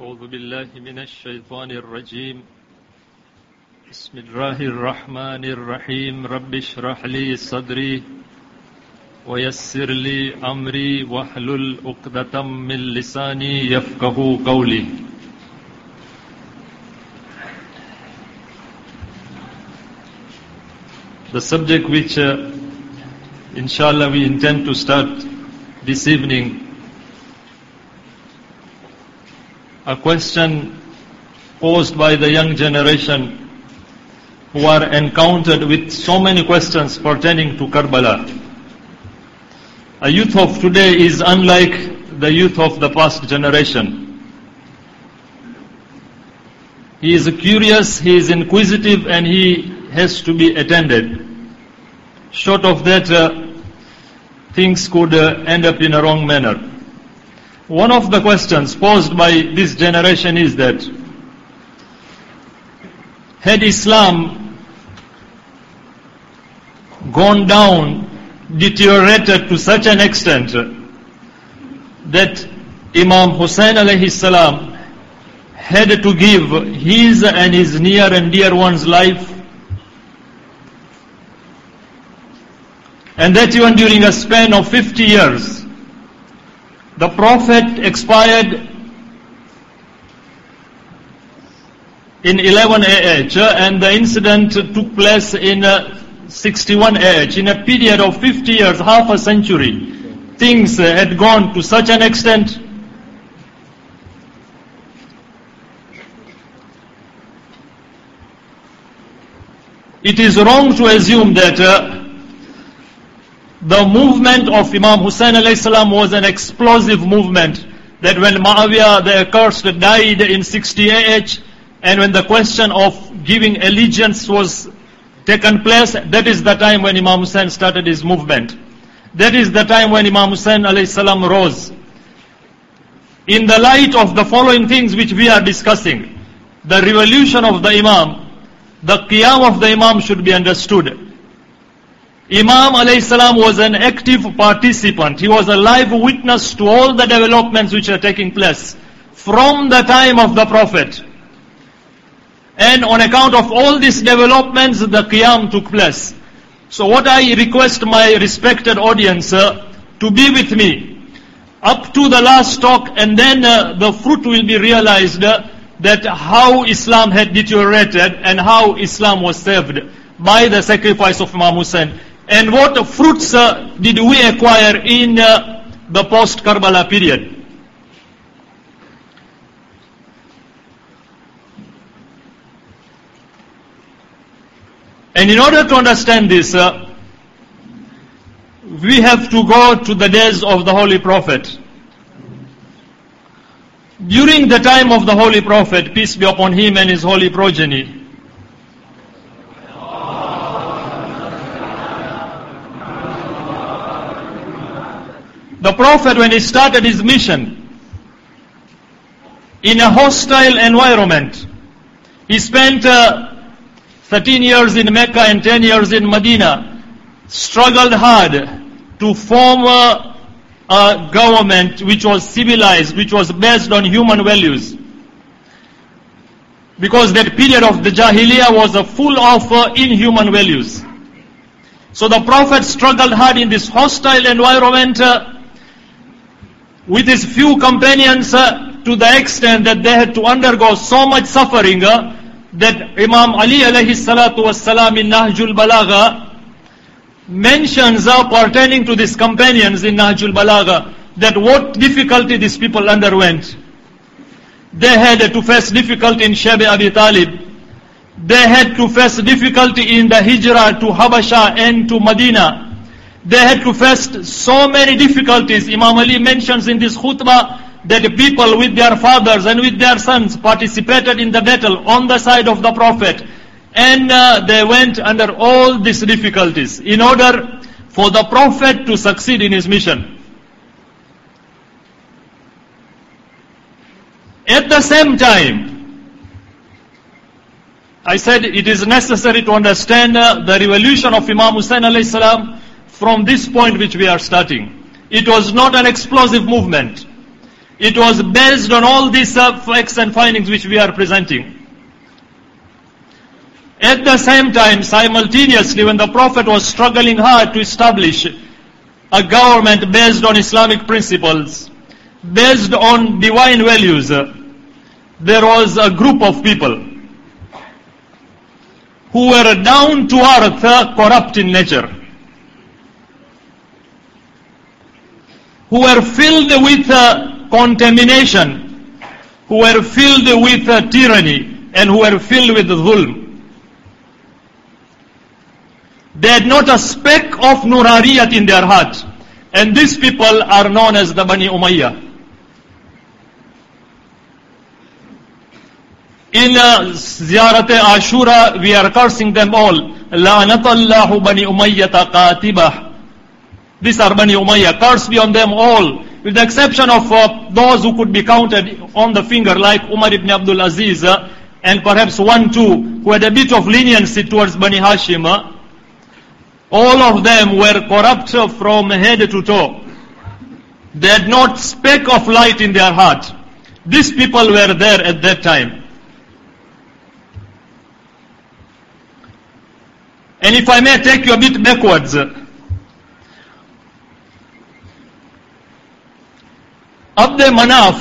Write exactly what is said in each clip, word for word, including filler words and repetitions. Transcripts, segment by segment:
أعوذ بالله من الشيطان الرجيم بسم الله الرحمن الرحيم رب اشرح لي صدري ويسر لي أمري واحلل عقدة من لساني يفقهوا قولي. The subject which uh, inshallah we intend to start this evening, a question posed by the young generation who are encountered with so many questions pertaining to Karbala. A youth of today is unlike the youth of the past generation. He is curious, he is inquisitive, and he has to be attended. Short of that, uh, things could uh, end up in a wrong manner. One of the questions posed by this generation is that, had Islam gone down, deteriorated to such an extent that Imam Hussain alayhi salam had to give his and his near and dear one's life, and that even during a span of fifty years, the Prophet expired in eleven A H and the incident took place in sixty-one A H. In a period of fifty years, half a century, things had gone to such an extent it is wrong to assume that uh, the movement of Imam Hussain alayhi salam was an explosive movement, that when Muawiyah the accursed died in sixty A H, and when the question of giving allegiance was taken place, that is the time when Imam Hussain started his movement. That is the time when Imam Hussain alayhi salam rose. In the light of the following things which we are discussing, the revolution of the Imam, the qiyam of the Imam should be understood. Imam alayhi salam was an active participant. He was a live witness to all the developments which are taking place from the time of the Prophet. And on account of all these developments, the qiyam took place. So what I request my respected audience uh, to be with me up to the last talk, and then uh, the fruit will be realized uh, that how Islam had deteriorated and how Islam was saved by the sacrifice of Imam Hussain. And what fruits uh, did we acquire in uh, the post-Karbala period? And in order to understand this, uh, we have to go to the days of the Holy Prophet. During the time of the Holy Prophet, peace be upon him and his holy progeny, the Prophet, when he started his mission in a hostile environment, he spent uh, thirteen years in Mecca and ten years in Medina, struggled hard to form a, a government which was civilized, which was based on human values. Because that period of the Jahiliyyah was uh, full of uh, inhuman values. So the Prophet struggled hard in this hostile environment uh, with his few companions uh, to the extent that they had to undergo so much suffering uh, that Imam Ali alayhi salatu wassalam in Nahjul Balagha mentions uh, pertaining to these companions in Nahjul Balagha that what difficulty these people underwent. They had to face difficulty in Shab Abi Talib. They had to face difficulty in the Hijrah to Habasha and to Medina. They had to face so many difficulties. Imam Ali mentions in this khutbah that people with their fathers and with their sons participated in the battle on the side of the Prophet. And uh, they went under all these difficulties in order for the Prophet to succeed in his mission. At the same time, I said it is necessary to understand uh, the revolution of Imam Hussain alayhi salam from this point which we are starting. It was not an explosive movement. It was based on all these uh, facts and findings which we are presenting. At the same time, simultaneously, when the Prophet was struggling hard to establish a government based on Islamic principles, based on divine values, there was a group of people who were down to earth, corrupt in nature, who were filled with uh, contamination, who were filled with uh, tyranny, and who were filled with dhulm. They had not a speck of nurariyat in their heart. And these people are known as the Bani Umayyah. In uh, Ziyarat Ashura, we are cursing them all. La'anatallahu Bani Umayyata qatibah. These are Bani Umayyah. Curse be on them all. With the exception of uh, those who could be counted on the finger, like Umar ibn Abdul Aziz, uh, and perhaps one, two, who had a bit of leniency towards Bani Hashim. Uh, All of them were corrupt from head to toe. They had not speck of light in their heart. These people were there at that time. And if I may take you a bit backwards, Abd Manaf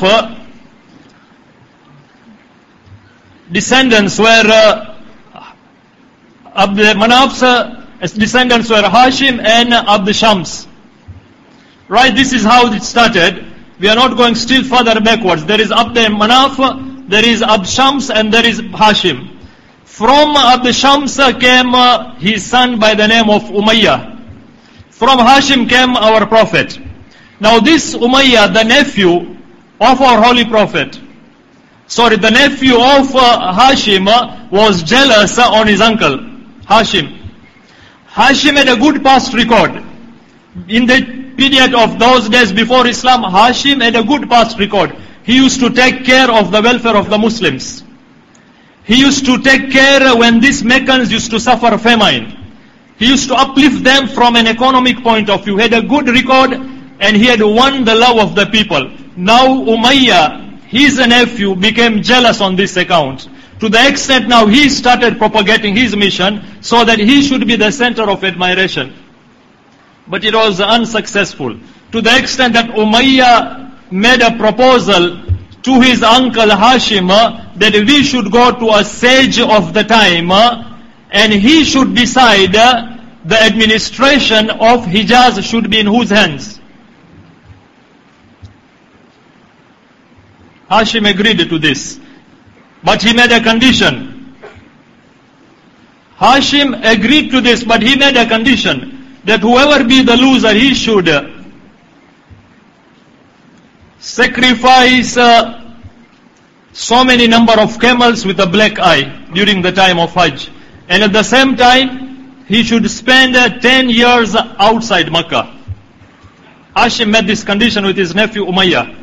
descendants were uh, Abd Manaf's As descendants were Hashim and Abd Shams. Right, this is how it started. We are not going still further backwards. There is Abd Manaf, there is Abd Shams, and there is Hashim. From Abd Shams came his son by the name of Umayyah. From Hashim came our Prophet. Now this Umayyah, the nephew of our Holy Prophet, sorry, the nephew of Hashim was jealous on his uncle, Hashim. Hashim had a good past record. In the period of those days before Islam, Hashim had a good past record. He used to take care of the welfare of the Muslims. He used to take care when these Meccans used to suffer famine. He used to uplift them from an economic point of view. He had a good record and he had won the love of the people. Now Umayyah, his nephew, became jealous on this account. To the extent now he started propagating his mission so that he should be the center of admiration. But it was unsuccessful. To the extent that Umayyah made a proposal to his uncle Hashim that we should go to a sage of the time and he should decide the administration of Hijaz should be in whose hands. Hashim agreed to this. But he made a condition. Hashim agreed to this, but he made a condition that whoever be the loser, he should sacrifice uh, so many number of camels with a black eye during the time of Hajj. And at the same time, he should spend uh, ten years outside Makkah. Hashim made this condition with his nephew Umayyah.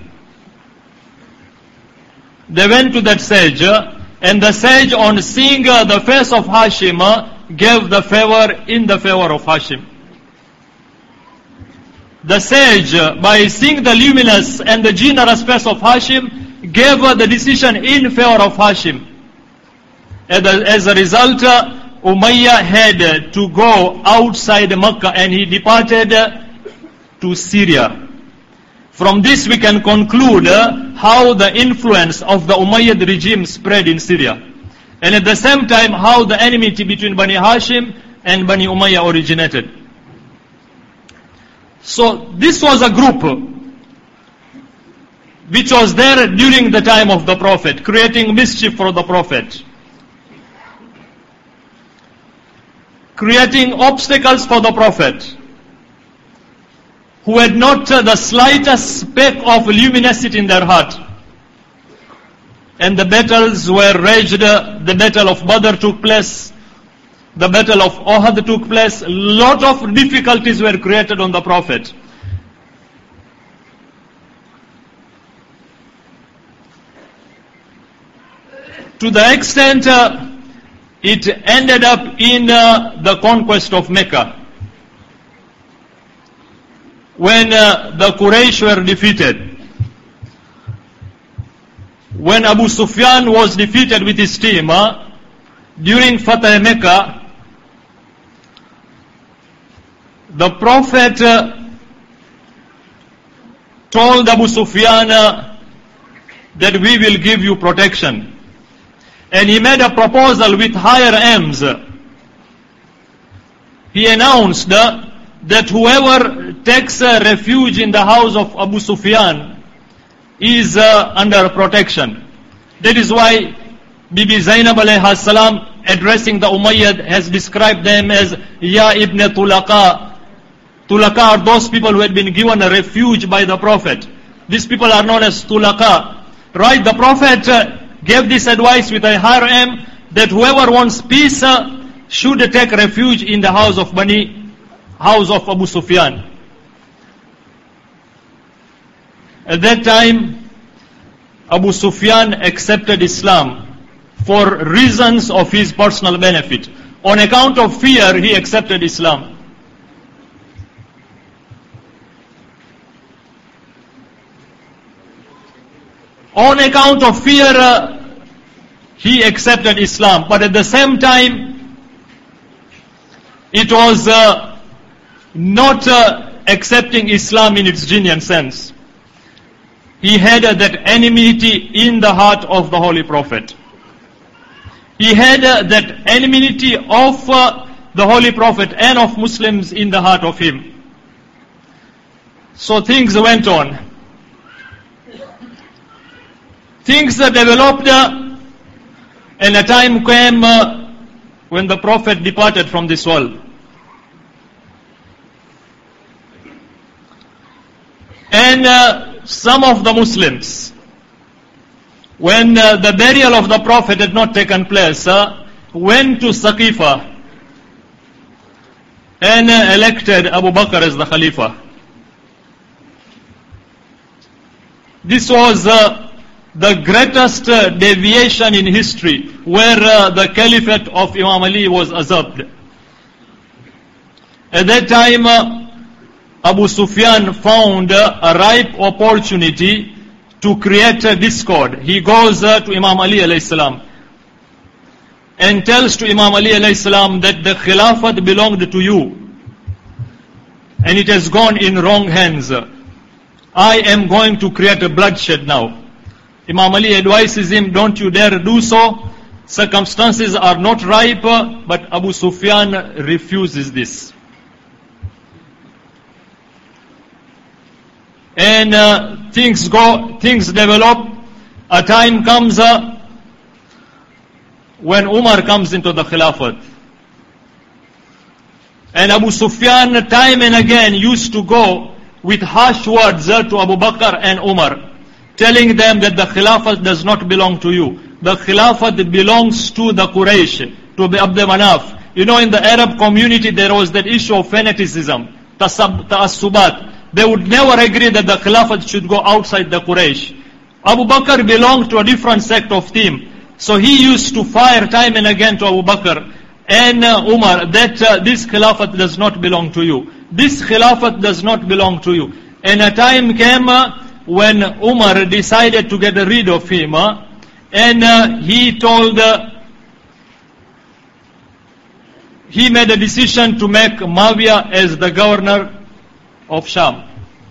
They went to that sage, and the sage, on seeing the face of Hashim, gave the favor in the favor of Hashim. The sage, by seeing the luminous and the generous face of Hashim, gave the decision in favor of Hashim. As a result, Umayyah had to go outside Makkah and he departed to Syria. From this we can conclude uh, how the influence of the Umayyad regime spread in Syria. And at the same time how the enmity between Bani Hashim and Bani Umayyah originated. So this was a group which was there during the time of the Prophet, creating mischief for the Prophet, creating obstacles for the Prophet, who had not uh, the slightest speck of luminosity in their heart. And the battles were raged. Uh, the battle of Badr took place. The battle of Uhud took place. A lot of difficulties were created on the Prophet. To the extent uh, it ended up in uh, the conquest of Mecca. When uh, the Quraysh were defeated, when Abu Sufyan was defeated with his team uh, during Fatah Mecca, the Prophet uh, told Abu Sufyan uh, that we will give you protection. And he made a proposal with higher aims. He announced uh, that whoever takes uh, refuge in the house of Abu Sufyan is uh, under protection. That is why Bibi Zainab alayhi salam, addressing the Umayyad, has described them as Ya ibn Tulaqa. Tulaqa are those people who had been given a refuge by the Prophet. These people are known as Tulaqa. Right, the Prophet uh, gave this advice with a higher aim that whoever wants peace uh, should take refuge in the house of Bani, house of Abu Sufyan. At that time, Abu Sufyan accepted Islam for reasons of his personal benefit. On account of fear, he accepted Islam. On account of fear, uh, he accepted Islam. But at the same time, it was uh, not uh, accepting Islam in its genuine sense. He had uh, that enmity in the heart of the Holy Prophet. He had uh, that enmity of uh, the Holy Prophet and of Muslims in the heart of him. So things went on. Things uh, developed uh, and a time came uh, when the Prophet departed from this world. And uh, some of the Muslims, when uh, the burial of the Prophet had not taken place, uh, went to Saqifa and uh, elected Abu Bakr as the Khalifa. This was uh, the greatest uh, deviation in history, where uh, the caliphate of Imam Ali was usurped. At that time, uh, Abu Sufyan found uh, a ripe opportunity to create a discord. He goes uh, to Imam Ali alayhi salam and tells to Imam Ali alayhi salam that the Khilafat belonged to you and it has gone in wrong hands. I am going to create a bloodshed now. Imam Ali advises him, don't you dare do so. Circumstances are not ripe, but Abu Sufyan refuses this. And uh, things go, things develop. A time comes uh, when Umar comes into the Khilafat. And Abu Sufyan time and again used to go with harsh words uh, to Abu Bakr and Umar, telling them that the Khilafat does not belong to you. The Khilafat belongs to the Quraysh, to the Abd Manaf. You know, in the Arab community there was that issue of fanaticism, ta'assubat. They would never agree that the Khilafat should go outside the Quraysh. Abu Bakr belonged to a different sect of team. So he used to fire time and again to Abu Bakr and uh, Umar that uh, this Khilafat does not belong to you. This Khilafat does not belong to you. And a time came uh, when Umar decided to get rid of him, uh, and uh, he told, uh, he made a decision to make Muawiyah as the governor of Sham.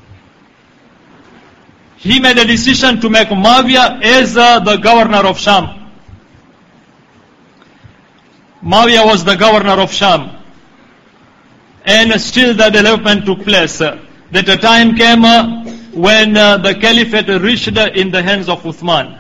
He made a decision to make Muawiyah as uh, the governor of Sham. Muawiyah was the governor of Sham. And still the development took place. Uh, that a time came uh, when uh, the caliphate reached uh, in the hands of Uthman.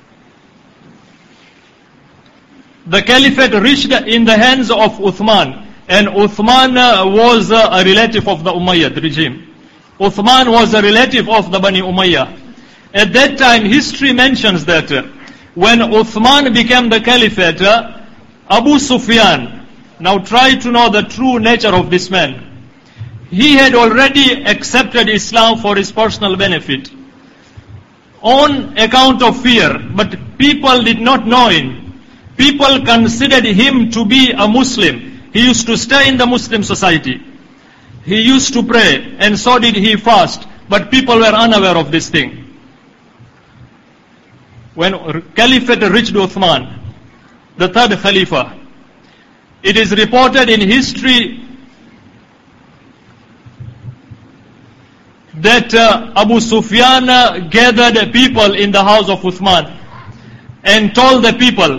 The caliphate reached in the hands of Uthman. And Uthman uh, was uh, a relative of the Umayyad regime. Uthman was a relative of the Bani Umayyah. At that time, history mentions that uh, when Uthman became the caliphate, uh, Abu Sufyan, now try to know the true nature of this man. He had already accepted Islam for his personal benefit, on account of fear, but people did not know him. People considered him to be a Muslim. He used to stay in the Muslim society. He used to pray, and so did he fast, but people were unaware of this thing. when Caliphate reached Uthman, the third Khalifa, it is reported in history that uh, Abu Sufyan uh, gathered people in the house of Uthman and told the people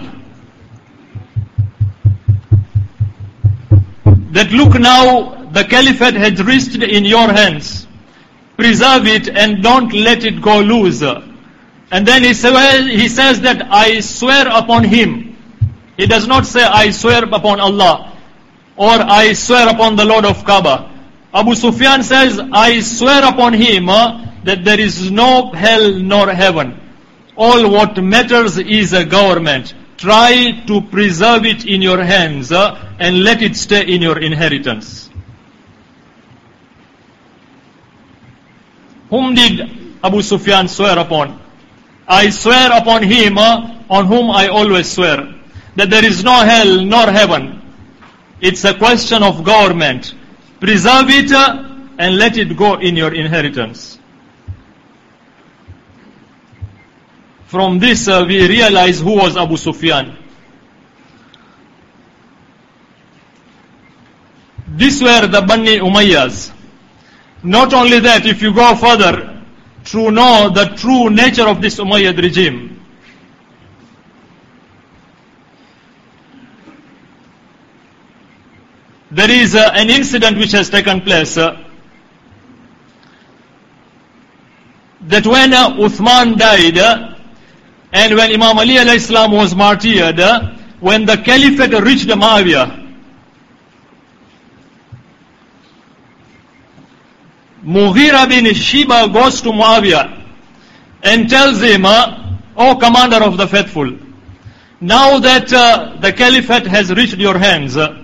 that, look, now the Caliphate has reached in your hands. Preserve it and don't let it go loose. And then he, swear, he says that I swear upon him. He does not say I swear upon Allah or I swear upon the Lord of Kaaba. Abu Sufyan says, I swear upon him uh, that there is no hell nor heaven. All what matters is a government. Try to preserve it in your hands uh, and let it stay in your inheritance. Whom did Abu Sufyan swear upon? I swear upon him uh, on whom I always swear, that there is no hell nor heaven. It's a question of government. Preserve it uh, and let it go in your inheritance. From this uh, we realize who was Abu Sufyan. These were the Bani Umayyas. Not only that, if you go further to know the true nature of this Umayyad regime, there is uh, an incident which has taken place uh, that when uh, Uthman died uh, and when Imam Ali alayhi salam was martyred, uh, when the Caliphate reached Muawiyah, Mughira bin Shiba goes to Muawiyah and tells him, uh, O commander of the faithful, now that uh, the Caliphate has reached your hands, uh,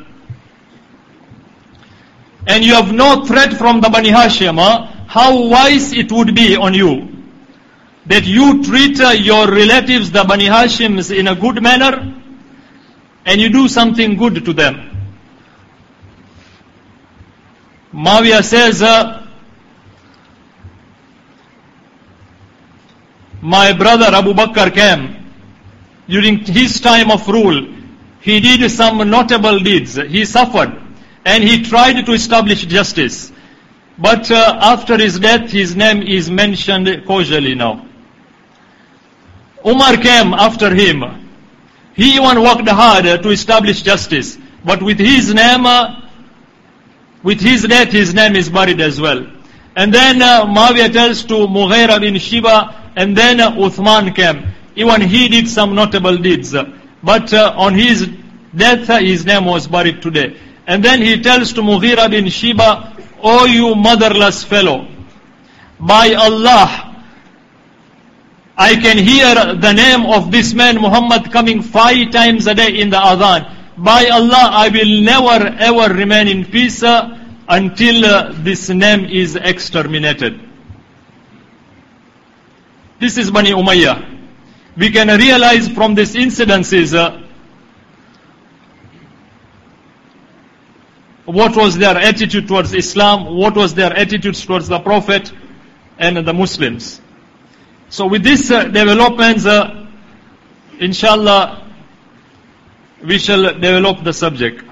and you have no threat from the Bani Hashim, uh, how wise it would be on you that you treat uh, your relatives, the Bani Hashims, in a good manner and you do something good to them. Muawiyah says, uh, my brother Abu Bakr came during his time of rule. He did some notable deeds. He suffered and he tried to establish justice. But uh, after his death, his name is mentioned casually now. Umar came after him. He even worked hard uh, to establish justice. But with his name, uh, with his death, his name is buried as well. And then uh, Muawiyah tells to Mughira bin Shiba, and then uh, Uthman came. Even he did some notable deeds. But uh, on his death, uh, his name was buried today. And then he tells to Mughira bin Shiba, O you motherless fellow, by Allah, I can hear the name of this man Muhammad coming five times a day in the adhan. By Allah, I will never ever remain in peace uh, until uh, this name is exterminated. This is Bani Umayyah. We can realize from these incidences uh, what was their attitude towards Islam, what was their attitudes towards the Prophet and the Muslims. So with these uh, developments, uh, inshallah, we shall develop the subject.